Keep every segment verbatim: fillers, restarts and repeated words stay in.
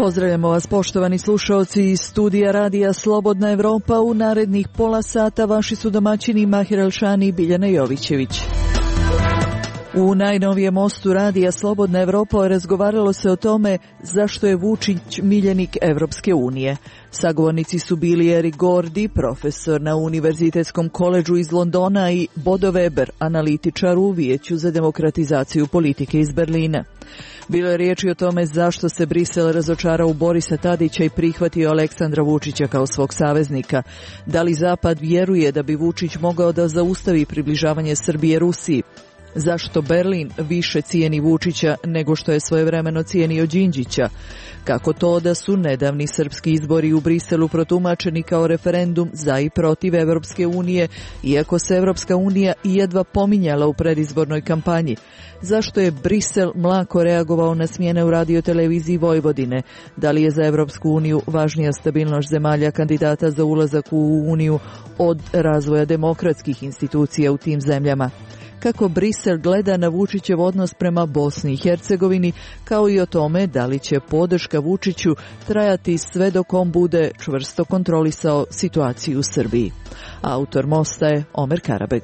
Pozdravljamo vas, poštovani slušaoci iz studija Radija Slobodna Evropa. U narednih pola sata vaši su domaćini Mahir Elšani i Biljana Jovićević. U najnovijem mostu Radija Slobodna Evropa razgovaralo se o tome zašto je Vučić miljenik Evropske unije. Sagovornici su bili Erik Gordi, profesor na Univerzitetskom koledžu iz Londona, i Bodo Weber, analitičar u Vijeću za demokratizaciju politike iz Berlina. Bilo je riječi o tome zašto se Brisel razočarao u Borisa Tadića i prihvatio Aleksandra Vučića kao svog saveznika. Da li Zapad vjeruje da bi Vučić mogao da zaustavi približavanje Srbije Rusiji? Zašto Berlin više cijeni Vučića nego što je svojevremeno cijenio Đinđića? Kako to da su nedavni srpski izbori u Briselu protumačeni kao referendum za i protiv Evropske unije, iako se Evropska unija i jedva pominjala u predizbornoj kampanji? Zašto je Brisel mlako reagovao na smjene u radioteleviziji Vojvodine? Da li je za Evropsku uniju važnija stabilnost zemalja kandidata za ulazak u Uniju od razvoja demokratskih institucija u tim zemljama? Kako Brisel gleda na Vučićev odnos prema Bosni i Hercegovini, kao i o tome da li će podrška Vučiću trajati sve dok on bude čvrsto kontrolisao situaciju u Srbiji. Autor mosta je Omer Karabeg.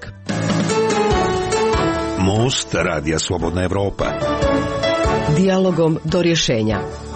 Most Radija Slobodna Evropa. Dijalogom do rješenja.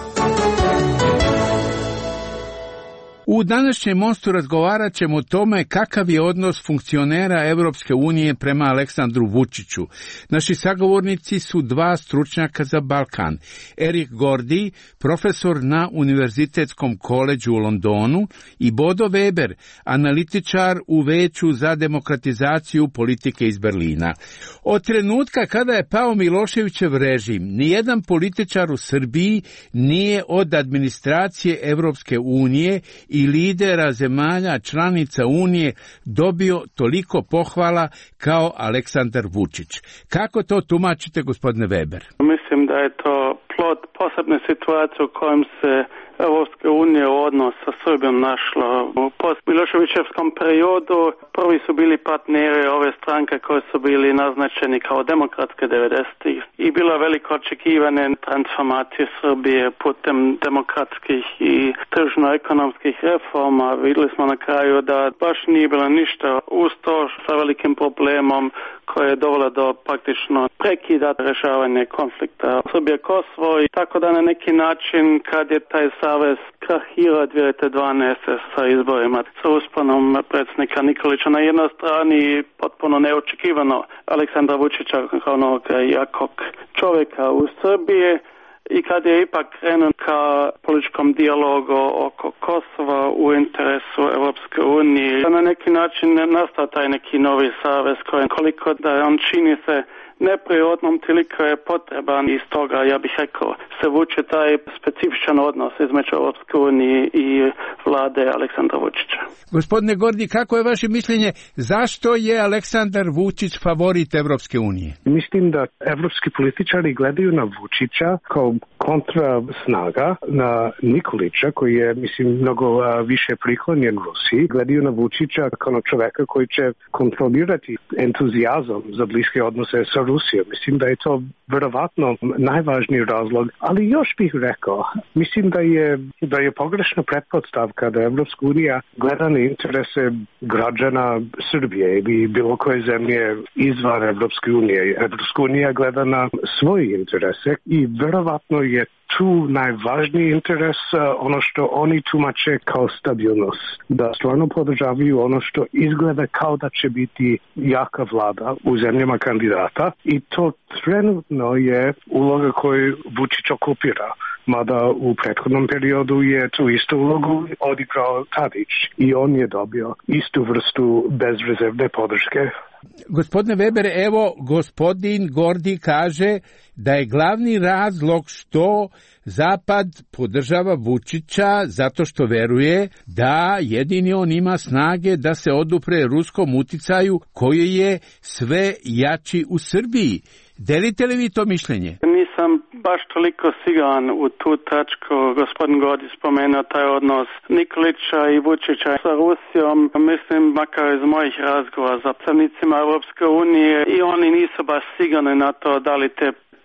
U današnjem mostu razgovarat ćemo o tome kakav je odnos funkcionera Evropske unije prema Aleksandru Vučiću. Naši sagovornici su dva stručnjaka za Balkan. Erik Gordi, profesor na Univerzitetskom koledžu u Londonu, i Bodo Weber, analitičar u Vijeću za demokratizaciju politike iz Berlina. Od trenutka kada je pao Miloševićev režim, nijedan političar u Srbiji nije od administracije Evropske unije i lidera zemalja članica Unije dobio toliko pohvala kao Aleksandar Vučić. Kako to tumačite, gospodine Weber? Mislim da je to plod posebne situacije u kojem se Evropska unija u odnos sa Srbijom našla. U post-Miloševićevskom periodu prvi su bili partneri ove stranke koje su bili naznačeni kao demokratske devedesetih i bilo veliko očekivane transformacije Srbije putem demokratskih i tržno-ekonomskih reforma. Vidjeli smo na kraju da baš nije bilo ništa uz to sa velikim problemom koje je dovelo do praktično prekida rješavanja konflikta Srbije-Kosovo, i tako da na neki način kad je taj savez krahirao dvije tisuće dvanaeste. sa izborima, sa usponom predsjednika Nikolića na jednoj strani, potpuno neočekivano Aleksandra Vučića kao onog jakog čovjeka u Srbiji, i kad je ipak krenuo ka političkom dijalogu oko Kosova u interesu Evropske unije, na neki način nastao taj neki novi savez koji koliko da on čini se neprirodnom, toliko je potreban, i stoga ja bih rekao se vuče taj specifičan odnos između Evropske unije i vlade Aleksandra Vučića. Gospodine Gordi, kako je vaše mišljenje, zašto je Aleksandar Vučić favorit Evropske unije? Mislim da evropski političari gledaju na Vučića kao kontra snaga na Nikolića, koji je, mislim, mnogo više priklonjen Rusiji. Gledaju na Vučića kao na čoveka koji će kontrolirati entuzijazam za bliske odnose sa Rusijom. Mislim da je to verovatno najvažniji razlog, ali još bih rekao, mislim da je, da je pogrešna pretpostavka da Evropska unija gleda na interese građana Srbije ili bilo koje zemlje izvan Evropske unije. Evropska unija gleda na svoje interese i verovatno je tu najvažniji interes ono što oni tumače kao stabilnost. Da stvarno podržavaju ono što izgleda kao da će biti jaka vlada u zemljama kandidata, i to trenutno je uloga koju Vučić okupira. Mada u prethodnom periodu je tu istu ulogu odigrao Tadić i on je dobio istu vrstu bezrezervne podrške. Gospodine Weber, evo gospodin Gordi kaže da je glavni razlog što Zapad podržava Vučića zato što veruje da jedini on ima snage da se odupre ruskom uticaju koji je sve jači u Srbiji. Delite li vi to mišljenje? Nisam baš toliko siguran u tu tačku. Gospodin Gordi spomenuo taj odnos Nikolića i Vučića sa Rusijom. Mislim, makar iz mojih razgovora sa predstavnicima Evropske unije, i oni nisu baš sigurni na to da li te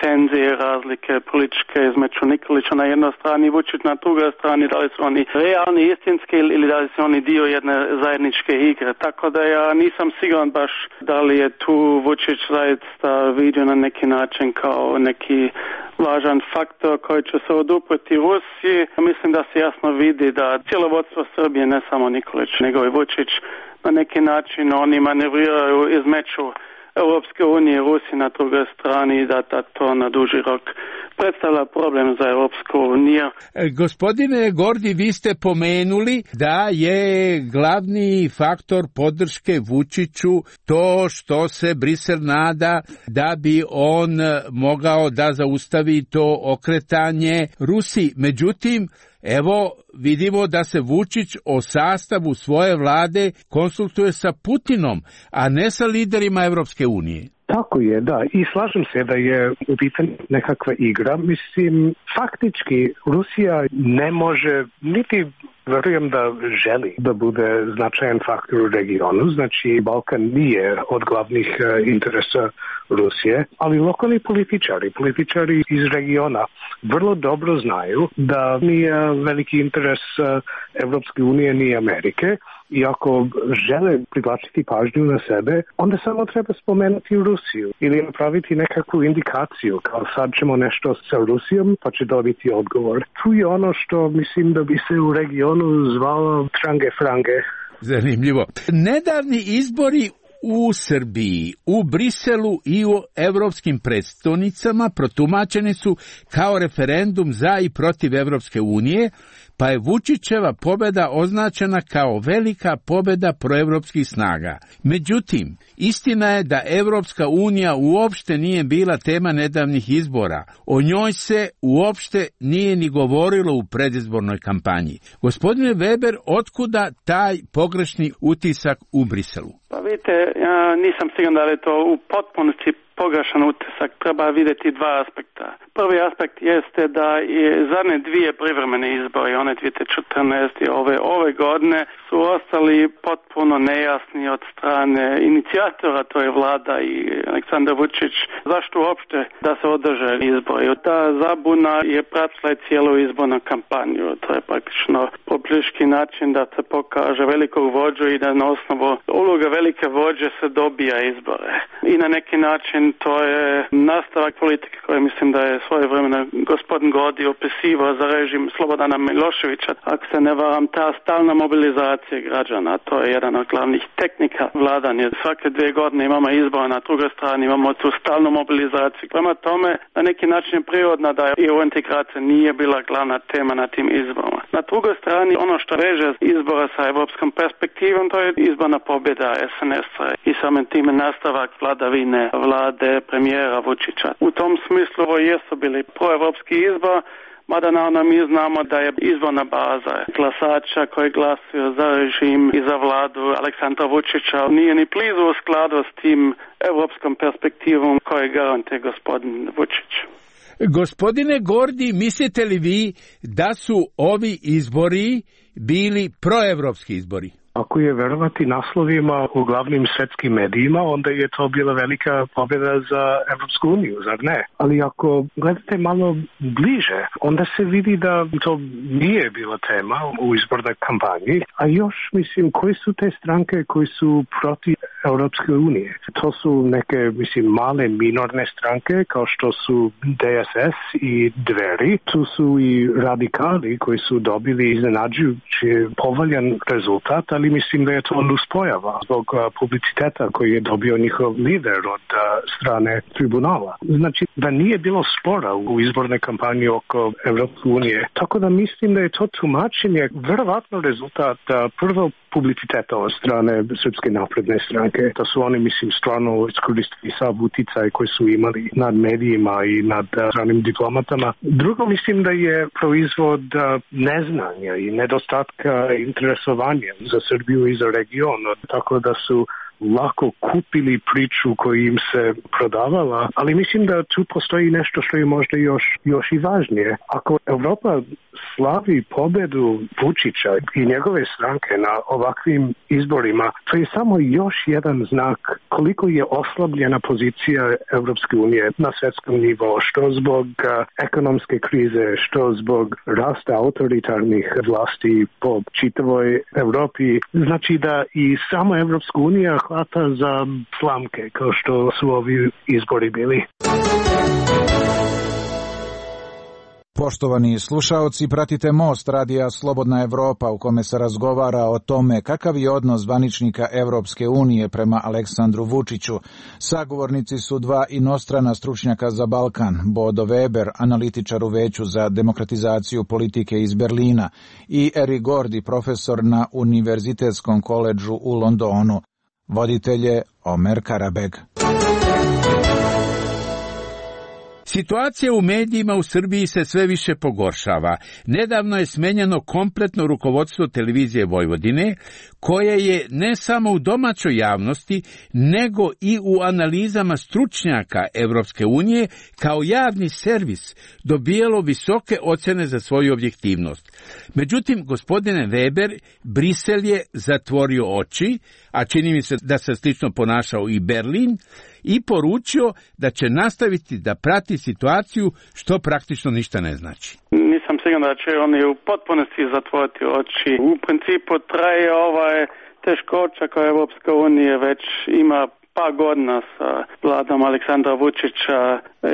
tenzije, razlike političke između Nikolića na jednoj strani i Vučić na drugoj strani, da li su oni realni, istinski ili da li su oni dio jedne zajedničke igre. Tako da ja nisam siguran baš da li je tu Vučić zaista vidio na neki način kao neki važan faktor koji će se odupreti Rusiji. Mislim da se jasno vidi da cijelo vodstvo Srbije, ne samo Nikolić, nego i Vučić, na neki način oni manevriraju između Europske unije i Rusije na drugoj strani, da, da to na duži rok predstavlja problem za Europsku uniju. E, gospodine Gordi, vi ste pomenuli da je glavni faktor podrške Vučiću to što se Brisel nada da bi on mogao da zaustavi to okretanje Rusiji. Međutim, evo vidimo da se Vučić o sastavu svoje vlade konsultuje sa Putinom, a ne sa liderima Evropske unije. Tako je, da. I slažem se da je u pitanju nekakva igra. Mislim, faktički Rusija ne može, niti verujem da želi da bude značajan faktor u regionu. Znači, Balkan nije od glavnih interesa Rusije, ali lokalni političari, političari iz regiona vrlo dobro znaju da nije veliki interes Evropske unije ni Amerike. I ako žele privlačiti pažnju na sebe, onda samo treba spomenuti Rusiju ili napraviti nekakvu indikaciju, kao sad ćemo nešto sa Rusijom, pa će dobiti odgovor. Tu je ono što mislim da bi se u regionu zvalo trange frange. Zanimljivo. Nedavni izbori u Srbiji, u Briselu i u evropskim predstavnicama protumačeni su kao referendum za i protiv Evropske unije, pa je Vučićeva pobjeda označena kao velika pobjeda proevropskih snaga. Međutim, istina je da Evropska unija uopšte nije bila tema nedavnih izbora. O njoj se uopšte nije ni govorilo u predizbornoj kampanji. Gospodine Weber, otkuda taj pogrešni utisak u Briselu? Pa vidite, ja nisam siguran da je to u potpunosti pogrešan utisak. Treba vidjeti dva aspekta. Prvi aspekt jeste da je zadnje dvije privremene izbore, one dvije tisuće četrnaeste i ove, ove godine, su ostali potpuno nejasni od strane inicijatora, to je vlada i Aleksandar Vučić, zašto uopšte da se održe izbori. Ta zabuna je pratila i cijelu izbornu kampanju. To je praktično politički način da se pokaže velikog vođu i da na osnovu uloga velike vođe se dobija izbore. I na neki način to je nastavak politike koje mislim da je svojevremeno gospodin Gordi opisivao za režim Slobodana Miloševića. Ako se ne varam, ta stalna mobilizacija građana, to je jedan od glavnih tehnika vladanja. Svake dvije godine imamo izbor, na drugoj strani imamo tu stalnu mobilizaciju. Prema tome, na neki način je prirodno da E U integracija nije bila glavna tema na tim izborima. Na drugoj strani, ono što veže izbora sa evropskom perspektivom, to je izborna pobjeda S N S-a i samim time nastavak vladavine vlade premijera Vučića. U tom smislu ovo jesu bili proevropski izbor, mada naravno mi znamo da je izborna baza glasača koji glasuju za režim i za vladu Aleksandra Vučića nije ni blizu u skladu s tim evropskom perspektivom koje garantuje gospodin Vučić. Gospodine Gordi, mislite li vi da su ovi izbori bili proevropski izbori? Ako je verovati naslovima u glavnim svetskim medijima, onda je to bila velika pobjeda za Evropsku uniju, zar ne? Ali ako gledate malo bliže, onda se vidi da to nije bila tema u izbornoj kampanji, a još, mislim, koji su te stranke koji su protiv Evropske unije? To su neke, mislim, male minorne stranke, kao što su D S S i Dveri. Tu su i radikali koji su dobili iznenađujući povoljan rezultat, ali mislim da je to nuspojava zbog publiciteta koji je dobio njihov lider od strane tribunala. Znači da nije bilo spora u izbornoj kampanji oko Evropske unije. Tako da mislim da je to tumačenje verovatno rezultat prvo publiciteta od strane Srpske napredne stranke. Da su oni, mislim, stvarno iskoristili sav uticaj koji su imali nad medijima i nad stranim diplomatama. Drugo, mislim da je proizvod neznanja i nedostatka interesovanja za Srbiju i za region. Tako da su lako kupili priču koju im se prodavala, ali mislim da tu postoji nešto što je možda još, još i važnije. Ako Europa slavi pobedu Vučića i njegove stranke na ovakvim izborima, to je samo još jedan znak koliko je oslabljena pozicija Evropske unije na svjetskom nivou, što zbog ekonomske krize, što zbog rasta autoritarnih vlasti po čitavoj Europi. Znači da i samo Evropska unija hvata za slamke, kao što su ovi izbori bili. Poštovani slušaoci, pratite Most radija Slobodna Evropa u kome se razgovara o tome kakav je odnos zvaničnika Evropske unije prema Aleksandru Vučiću. Sagovornici su dva inostrana stručnjaka za Balkan, Bodo Weber, analitičar u Veću za demokratizaciju politike iz Berlina, i Erik Gordi, profesor na Univerzitetskom koledžu u Londonu. Voditelj je Omer Karabeg. Situacija u medijima u Srbiji se sve više pogoršava. Nedavno je smenjeno kompletno rukovodstvo televizije Vojvodine, koje je ne samo u domaćoj javnosti, nego i u analizama stručnjaka Evropske unije kao javni servis dobijalo visoke ocjene za svoju objektivnost. Međutim, gospodine Weber, Brisel je zatvorio oči, a čini mi se da se slično ponašao i Berlin, i poručio da će nastaviti da prati situaciju, što praktično ništa ne znači. Nisam siguran da će oni u potpunosti zatvoriti oči. U principu traje ovaj teškoća koja Evropska unija već ima par godina sa vladom Aleksandra Vučića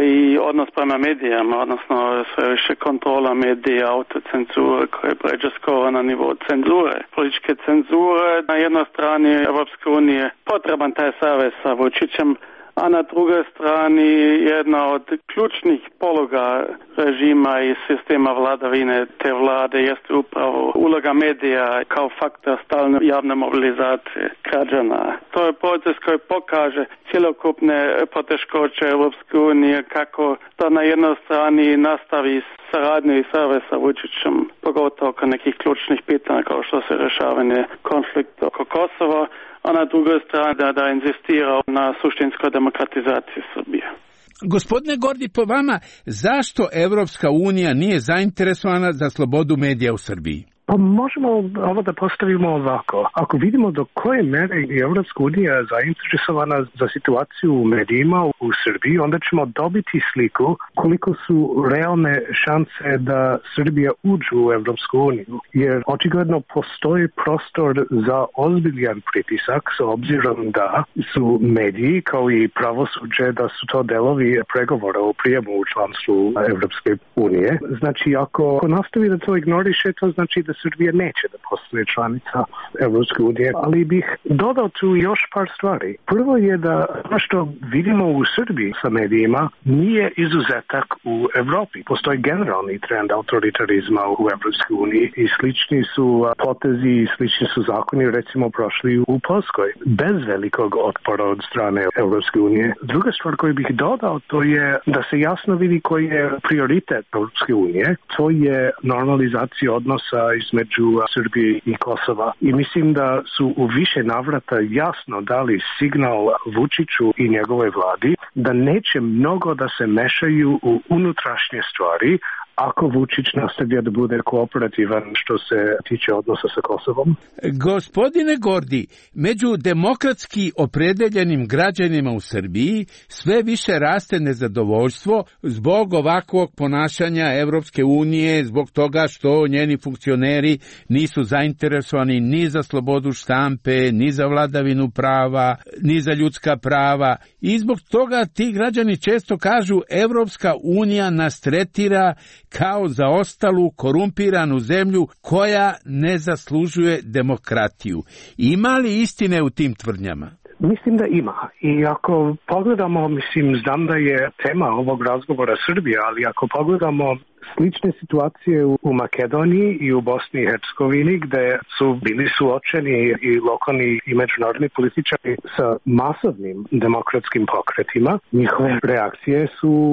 i odnos prema medijama, odnosno sve više kontrola medija, autocenzura koja pređe skoro na nivo cenzure, političke cenzure. Na jednoj strani Evropske unije potreban taj savez sa Vučićem, a na drugoj strani jedna od ključnih pologa režima i sistema vladavine te vlade jeste upravo uloga medija kao faktor stalne javne mobilizacije građana. To je proces koji pokaže cjelokupne poteškoće Europske unije, kako da na jednoj strani nastavi saradnju i savez sa Vučićem, pogotovo oko nekih ključnih pitanja kao što se rješavanje konflikta oko Kosova, a na drugoj strani da, da inzistira na suštinskoj demokratizaciji Srbije. Gospodine Gordi, po vama, zašto Evropska unija nije zainteresovana za slobodu medija u Srbiji? Pa možemo ovo da postavimo ovako. Ako vidimo do koje mere je Evropska unija zainteresovana za situaciju u medijima u Srbiji, onda ćemo dobiti sliku koliko su realne šanse da Srbija uđe u Evropsku uniju. Jer očigledno postoji prostor za ozbiljan pritisak s obzirom da su mediji kao i pravosuđe da su to delovi pregovora o prijemu u članstvu Evropske unije. Znači ako nastavi da to ignoriše, to znači da Srbija neće da postane članica Evropske unije, ali bih dodao tu još par stvari. Prvo je da ono što vidimo u Srbiji sa medijima nije izuzetak u Evropi. Postoji generalni trend autoritarizma u Evropskoj uniji i slični su potezi i slični su zakoni recimo prošli u Poljskoj bez velikog otpora od strane Evropske unije. Druga stvar koju bih dodao to je da se jasno vidi koji je prioritet Evropske unije. To je normalizacija odnosa između Srbije i Kosova. I mislim da su u više navrata jasno dali signal Vučiću i njegove vladi da neće mnogo da se mešaju u unutrašnje stvari ako Vučić nastavlja da bude kooperativan što se tiče odnosa sa Kosovom. Gospodine Gordi, među demokratski opredeljenim građanima u Srbiji sve više raste nezadovoljstvo zbog ovakvog ponašanja Evropske unije, zbog toga što njeni funkcioneri nisu zainteresovani ni za slobodu štampe, ni za vladavinu prava, ni za ljudska prava. I zbog toga ti građani često kažu Evropska unija nas tretira kao zaostalu, korumpiranu zemlju koja ne zaslužuje demokratiju. Ima li istine u tim tvrdnjama? Mislim da ima. I ako pogledamo, mislim, znam da je tema ovog razgovora Srbija, ali ako pogledamo slične situacije u Makedoniji i u Bosni i Hercegovini, gde su bili suočeni i lokalni i međunarodni političari sa masovnim demokratskim pokretima, njihove reakcije su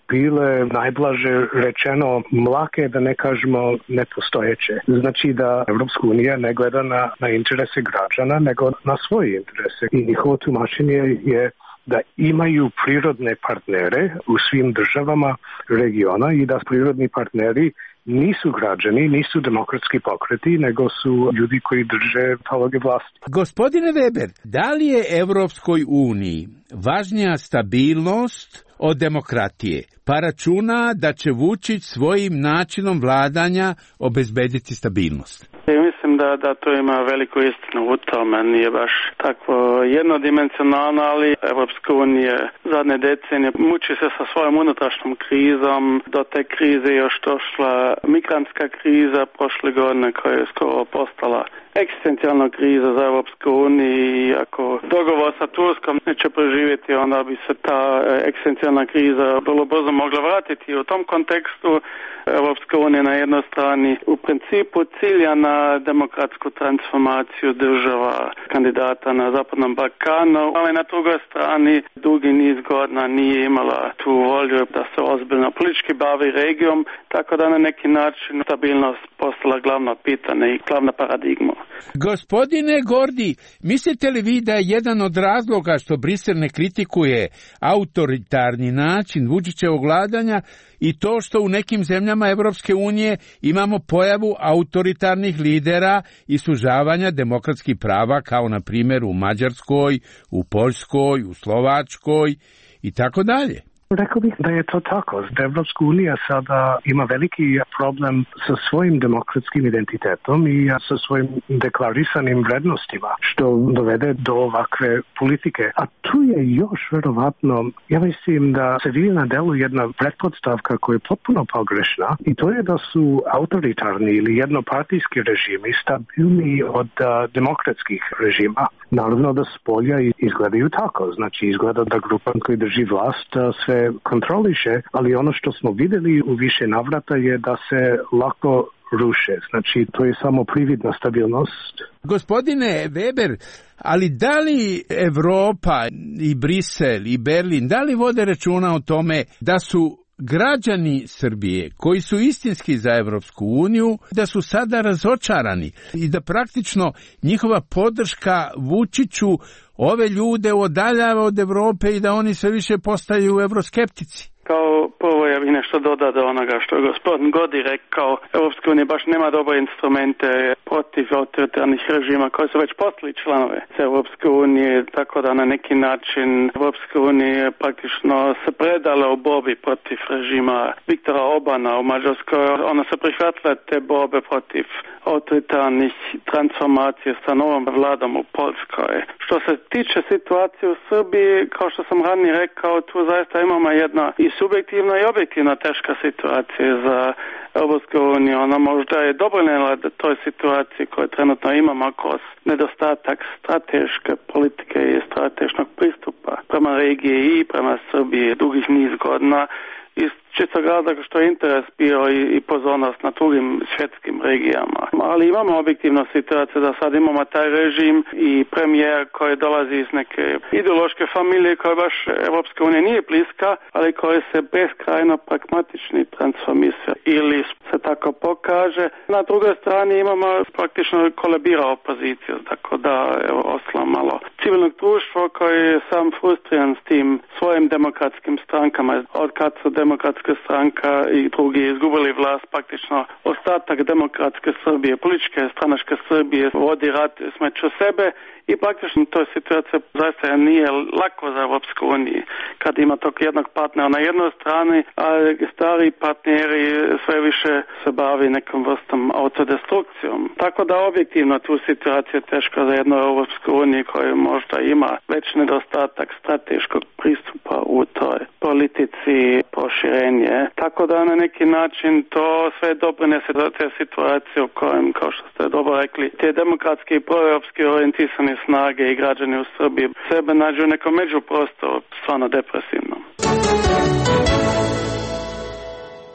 bile najblaže rečeno mlake, da ne kažemo nepostojeće. Znači da Evropska unija ne gleda na, na interese građana, nego na svoje interese. I njihovo tumačenje je da imaju prirodne partnere u svim državama regiona i da prirodni partneri nisu građani, nisu demokratski pokreti, nego su ljudi koji drže paloge vlasti. Gospodine Weber, da li je Evropskoj uniji važnija stabilnost od demokratije, pa računa da će Vučić svojim načinom vladanja obezbediti stabilnost? Mislim da, da to ima veliku istinu u tome, nije baš tako jednodimensionalno, ali Evropska unija zadnje decenije muči se sa svojom unutrašnjom krizom. Do te krize još došla migrantska kriza prošle godine koja je skoro postala egzistencijalna kriza za Evropsku uniju i ako dogovor sa Turskom neće preživjeti, onda bi se ta egzistencijalna kriza vrlo brzo mogla vratiti. U tom kontekstu Evropska unija na jednoj strani u principu cilja na demokratsku transformaciju država kandidata na Zapadnom Balkanu, ali na drugoj strani dugi niz godina nije imala tu volju da se ozbiljno politički bavi regijom, tako da na neki način stabilnost postala glavno pitanje i glavna paradigma. Gospodine Gordi, mislite li vi da je jedan od razloga što Brisel ne kritikuje autoritarni način Vučićevog vladanja i to što u nekim zemljama Evropske unije imamo pojavu autoritarnih lidera i sužavanja demokratskih prava, kao na primjer u Mađarskoj, u Poljskoj, u Slovačkoj i tako dalje? Rekao bih da je to tako. Da Evropska unija sada ima veliki problem sa svojim demokratskim identitetom i sa svojim deklarisanim vrednostima, što dovede do ovakve politike. A tu je još verovatno, ja mislim da se vidi na delu jedna pretpostavka koja je potpuno pogrešna i to je da su autoritarni ili jednopartijski režimi stabilniji od a, demokratskih režima. Naravno da s polja izgledaju tako. Znači izgleda da grupa koji drži vlast a, sve kontroliše, ali ono što smo vidjeli u više navrata je da se lako ruše. Znači, to je samo prividna stabilnost. Gospodine Weber, ali da li Evropa i Brisel i Berlin, da li vode računa o tome da su građani Srbije, koji su istinski za Evropsku uniju, da su sada razočarani i da praktično njihova podrška Vučiću ove ljude odaljava od Evrope i da oni sve više postaju evroskeptici? Kao prvo ja bih nešto dodao do onoga što je gospodin Godi rekao. Evropska unija baš nema dobre instrumente protiv autoritarnih režima koji su već postali članove Evropske unije, tako da na neki način Evropska unija praktično se predala u borbi protiv režima Viktora Orbana u Mađarskoj. Ona se prihvatila te borbe protiv autoritarnih transformacija sa novom vladom u Poljskoj. Što se tiče situacije u Srbiji, kao što sam ranije rekao, tu zaista imamo jedna i subjektivna i objektivna teška situacija za Evropsku uniju. Ona možda je doprinijela da toj situaciji koju trenutno imamo kroz nedostatak strateške politike i strateškog pristupa prema regiji i prema Srbiji dugih niz godina, iz čistog razloga što je interes bio i, i pozornost na drugim svjetskim regijama. Ali imamo objektivnu situaciju da sad imamo taj režim i premijer koji dolazi iz neke ideološke familije koja baš Evropska unija nije bliska, ali koji se beskrajno pragmatični transformisuje ili se tako pokaže. Na drugoj strani imamo praktično kolebira opoziciju, tako da evo, ostalo malo civilnog društva koji je sam frustriran s tim svojim demokratskim strankama. Od kad su demokratske stranka i drugi izgubili vlast, praktično ostatak demokratske Srbije, političke stranačke Srbije vodi rat između sebe i praktično to situacija zaista nije lako za Evropsku uniju kad ima tog jednog partnera na jednoj strani, a stari partneri sve više se bavi nekom vrstom autodestrukcijom. Tako da objektivno tu situacija je teška za jednu Evropsku uniju koja možda ima već nedostatak strateškog pristupa u toj politici proširenje. Tako da na neki način to sve doprinese do te situacije u kojem, kao što ste dobro rekli, te demokratski i proevropski orijentisani snage i građani u Srbiji sebe nađu u nekom međuprostoru stvarno depresivnom.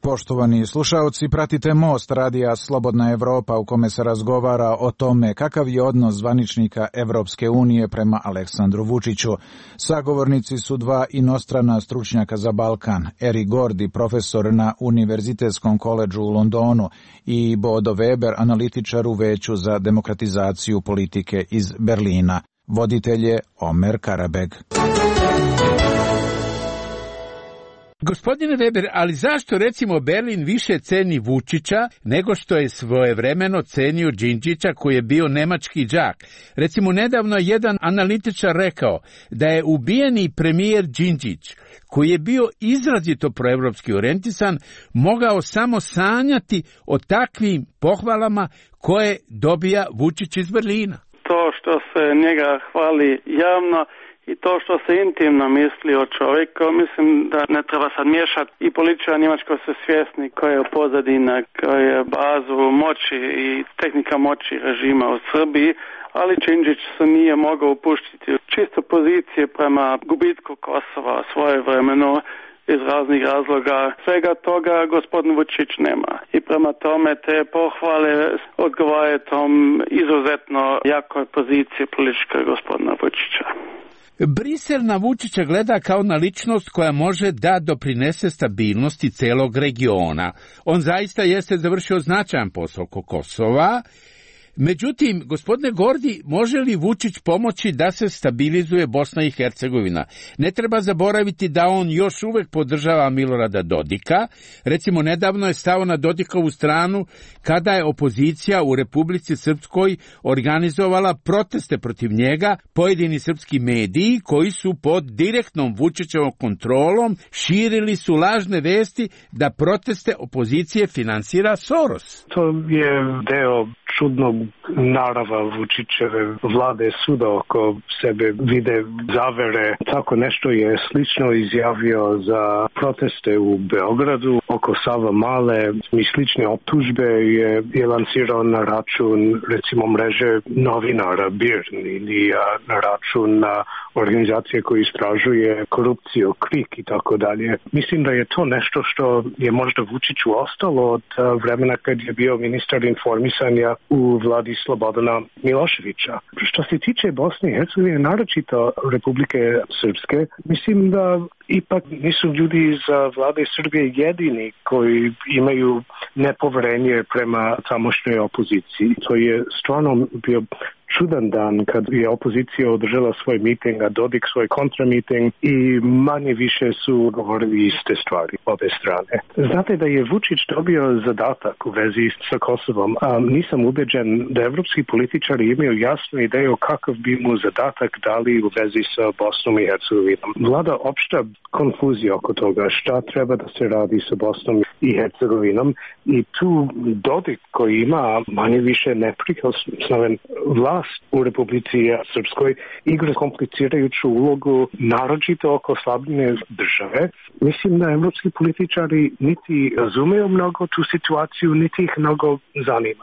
Poštovani slušaoci, pratite Most radija Slobodna Evropa u kome se razgovara o tome kakav je odnos zvaničnika Evropske unije prema Aleksandru Vučiću. Sagovornici su dva inostrana stručnjaka za Balkan, Eric Gordy, profesor na Univerzitetskom koledžu u Londonu, i Bodo Weber, analitičar u Veću za demokratizaciju politike iz Berlina. Voditelj je Omer Karabeg. Gospodine Weber, ali zašto recimo Berlin više ceni Vučića nego što je svojevremeno cenio Đinđića koji je bio nemački đak? Recimo nedavno je jedan analitičar rekao da je ubijeni premijer Đinđić, koji je bio izrazito proevropski orijentisan, mogao samo sanjati o takvim pohvalama koje dobija Vučić iz Berlina. To što se njega hvali javno i to što se intimno misli o čovjeku, mislim da ne treba sad miješati. I političari njemačko se svjesni koja je pozadina, koja je bazu moći i tehnika moći režima u Srbiji, ali Đinđić se nije mogao upuštiti u čisto pozicije prema gubitku Kosova svojevremeno iz raznih razloga. Svega toga gospodin Vučić nema. I prema tome te pohvale odgovaraju tom izuzetno jakoj poziciji političke gospodina Vučića. Brisel na Vučića gleda kao na ličnost koja može da doprinese stabilnosti celog regiona. On zaista jeste završio značajan posao oko Kosova. Međutim, gospodine Gordi, može li Vučić pomoći da se stabilizuje Bosna i Hercegovina? Ne treba zaboraviti da on još uvek podržava Milorada Dodika. Recimo, nedavno je stao na Dodikovu stranu kada je opozicija u Republici Srpskoj organizovala proteste protiv njega. Pojedini srpski mediji koji su pod direktnom Vučićevom kontrolom širili su lažne vesti da proteste opozicije finansira Soros. To je deo čudnog narava Vučićeve vlade, svuda oko sebe vide zavere. Tako nešto je slično izjavio za proteste u Beogradu oko Savamale. I slične optužbe je, je lansirao na račun recimo mreže novinara Birn ili na račun na organizacije koje istražuje korupciju, Krik i tako dalje. Mislim da je to nešto što je možda Vučiću ostalo od vremena kad je bio ministar informisanja u vladi Slobodana Miloševića. Što se tiče Bosne i Hercegovine, naročito Republike Srpske, mislim da ipak nisu ljudi iz vlade Srbije jedini koji imaju nepoverenje prema tamošnjoj opoziciji. To je stvarno bio čudan dan kad je opozicija održala svoj miting, a Dodik svoj kontramiting i manje više su govorili iste stvari obe strane. Znate da je Vučić dobio zadatak u vezi sa Kosovom, a nisam ubeđen da evropski političari imaju jasnu ideju kakav bi mu zadatak dali u vezi sa Bosnom i Hercegovinom. Vlada opšta konfuzija oko toga šta treba da se radi sa Bosnom i Hercegovinom i tu Dodik koji ima manje više neprikosnoven vlast u Republici Srpskoj igra komplicirajuću ulogu naročito oko slabljenja države. Mislim da evropski političari niti razumeju mnogo tu situaciju, niti ih mnogo zanima.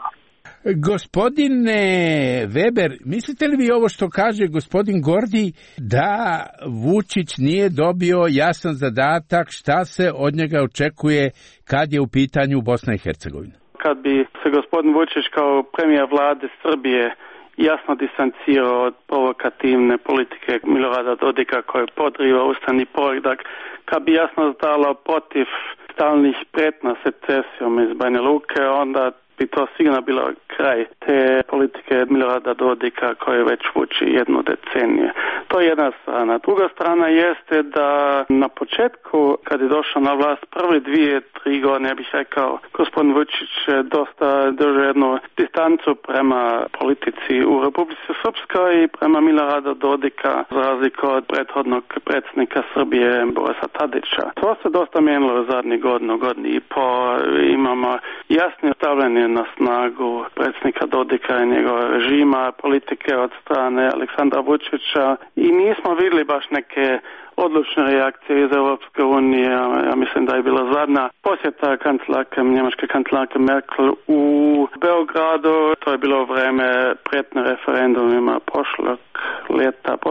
Gospodine Weber, mislite li vi ovo što kaže gospodin Gordi da Vučić nije dobio jasan zadatak šta se od njega očekuje kad je u pitanju Bosna i Hercegovina? Kad bi se gospodin Vučić kao premijer vlade Srbije jasno distancirao od provokativne politike Milorada Dodika koje podriva ustavni poredak, kad bi jasno stalo protiv stalnih pretnja secesijom iz Banja Luke, onda bi to sigurno bilo kraj te politike Milorada Dodika koje već vuči jednu deceniju. To je jedna strana. Druga strana jeste da na početku, kad je došao na vlast, prve dvije, tri godine, ja bih rekao, gospodin Vučić dosta držao jednu distancu prema politici u Republici Srpskoj i prema Milorada Dodika, za razliku od prethodnog predsjednika Srbije Borisa Tadića. To se dosta mijenilo u zadnjih godinu, godinu i po. Imamo jasne stavljanje na snagu predsjednika Dodika i njegova režima, politike od strane Aleksandra Vučića i nismo vidjeli baš neke odlučne reakcije iz Europske unije. Ja mislim da je bila zadnja posjeta kancelarke, njemačke kancelarke Merkel u Beogradu. To je bilo vreme pretne referendumima prošlog leta,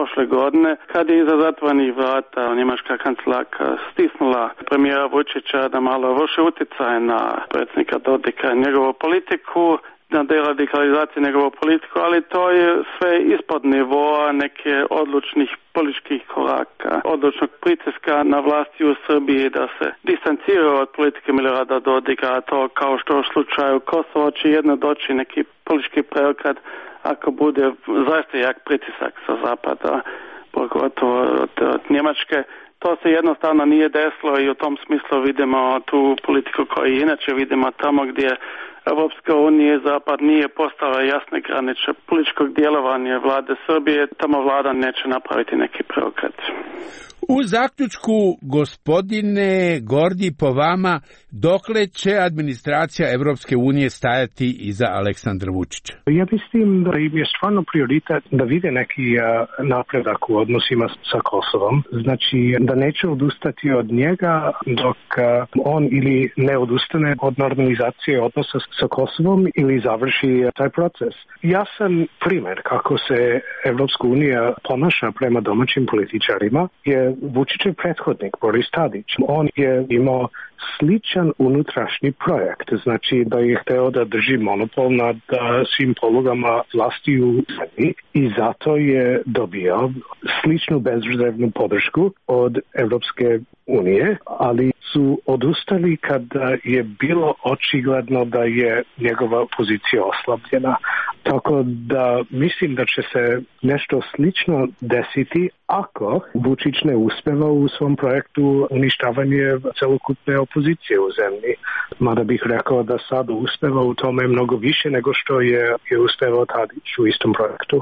prošle godine, kad je iza zatvorenih vrata njemačka kancelarka stisnula premijera Vučića da malo vrši utjecaj na predsjednika Dodika i njegovu politiku, na deradikalizaciju njegovu politiku, ali to je sve ispod nivoa neke odlučnih političkih koraka, odlučnog pritiska na vlasti u Srbiji da se distanciraju od politike Milorada Dodika, a to kao što u slučaju Kosovo će jedno doći neki politički preokret ako bude zaista jak pritisak sa zapada, pogotovo od, od Njemačke. To se jednostavno nije desilo i u tom smislu vidimo tu politiku koju inače vidimo tamo gdje Evropska unija i Zapad nije postala jasne granice političkog djelovanja vlade Srbije, tamo vlada neće napraviti neki preokret. U zaključku, gospodine Gordi, po vama, dokle će administracija Evropske unije stajati iza Aleksandra Vučića? Ja mislim da im je stvarno prioritet da vide neki napredak u odnosima sa Kosovom. Znači da neće odustati od njega dok on ili ne odustane od normalizacije odnosa sa Kosovom ili završi taj proces. Jasan primjer kako se Evropska unija ponaša prema domaćim političarima je Vučićev prethodnik Boris Tadić. On je imao sličan unutrašnji projekt, znači da je hteo da drži monopol nad svim polugama vlasti u zemlji i zato je dobio sličnu bezrezervnu podršku od Evropske unije, ali su odustali kada je bilo očigledno da je njegova pozicija oslabljena. Tako da mislim da će se nešto slično desiti ako Vučić ne uspeva u svom projektu uništavanje celokupne opozicije u zemlji. Mada bih rekao da sad uspeva u tome mnogo više nego što je, je uspevao Tadić u istom projektu.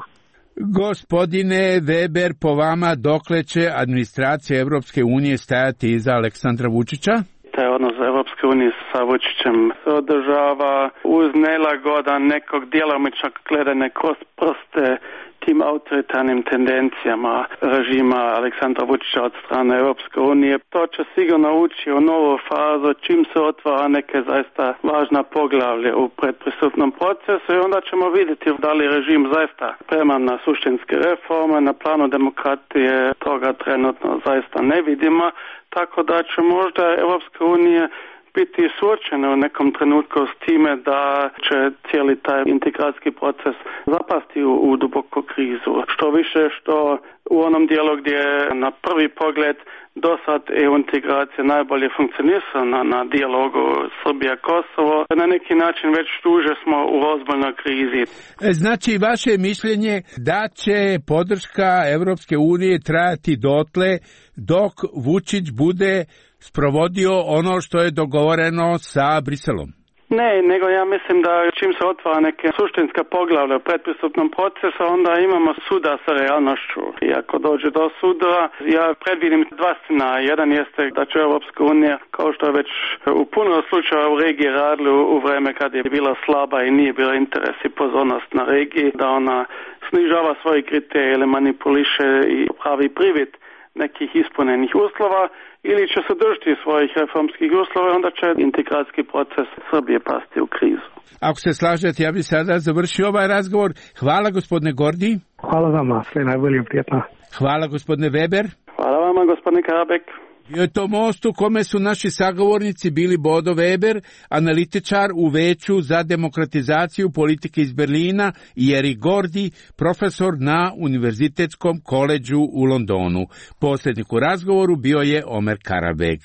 Gospodine Weber, po vama dokle će administracija Evropske unije stajati iza Aleksandra Vučića? Taj odnos Evropske unije sa Vučićem se održava uz nelagodan nekog djelomičnog gledanja kroz prste tim autoritarnim tendencijama režima Aleksandra Vučića od strane Evropske unije. To će sigurno ući u novu fazu čim se otvara neke zaista važna poglavlje u predpristupnom procesu i onda ćemo vidjeti da li režim zaista spreman na suštinske reforme, na planu demokratije toga trenutno zaista ne vidimo, tako da će možda Evropska unija biti suočena u nekom trenutku s time da će cijeli taj integracijski proces zapasti u, u duboku krizu. Što više što u onom dijelu gdje na prvi pogled do sad E U integracija najbolje funkcionira na, na dijalogu Srbija-Kosovo, na neki način već duže smo u ozbiljnoj krizi. Znači, vaše mišljenje da će podrška Evropske unije trajati dotle dok Vučić bude sprovodio ono što je dogovoreno sa Briselom? Ne, nego ja mislim da čim se otvara neke suštinska poglavlja u predpristupnom procesu, onda imamo suda sa realnošću. I ako dođe do suda, ja predvidim dva scenarija. Jedan jeste da će Evropska unija, kao što je već u puno slučajeva u regiji radili u vreme kad je bila slaba i nije bila interes i pozornost na regiji, da ona snižava svoje kriterije ili manipuliše i pravi privid nekih ispunenih uslova, ili će se držati svojih reformskih uslova, onda će integracijski proces Srbije pasti u krizu. Ako se slažete, ja bih sada završio ovaj razgovor. Hvala, gospodine Gordi. Hvala vama, sve najbolje, prijetno. Hvala, gospodine Weber. Hvala vama, gospodine Karabek. Bio je to most u kome su naši sagovornici bili Bodo Weber, analitičar u Veću za demokratizaciju politike iz Berlina, i Erik Gordi, profesor na Univerzitetskom koledžu u Londonu. Posljednik u razgovoru bio je Omer Karabek.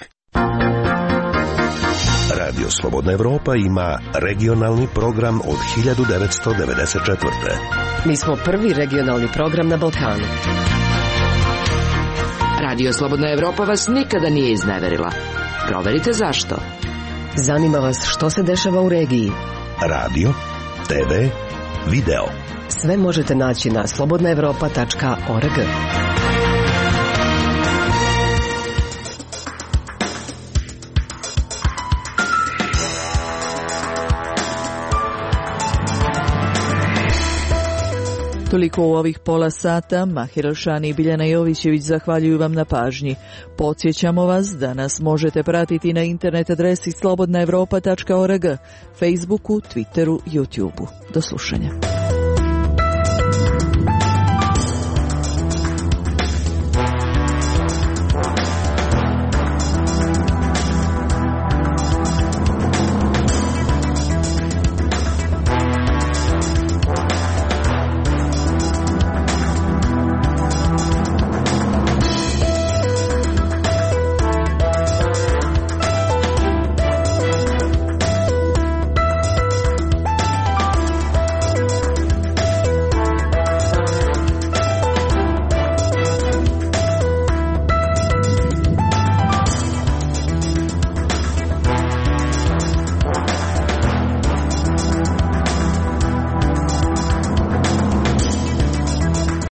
Radio Slobodna Evropa ima regionalni program od hiljadu devetsto devedeset četvrte. Mi smo prvi regionalni program na Balkanu. Radio Slobodna Evropa vas nikada nije izneverila. Proverite zašto. Zanima vas što se dešava u regiji. Radio, te ve, video. Sve možete naći na slobodna evropa tačka org. Toliko u ovih pola sata. Mahir Elšani i Biljana Jovićević zahvaljuju vam na pažnji. Podsjećamo vas da nas možete pratiti na internet adresi slobodna evropa tačka org, Facebooku, Twitteru, YouTubeu. Do slušanja.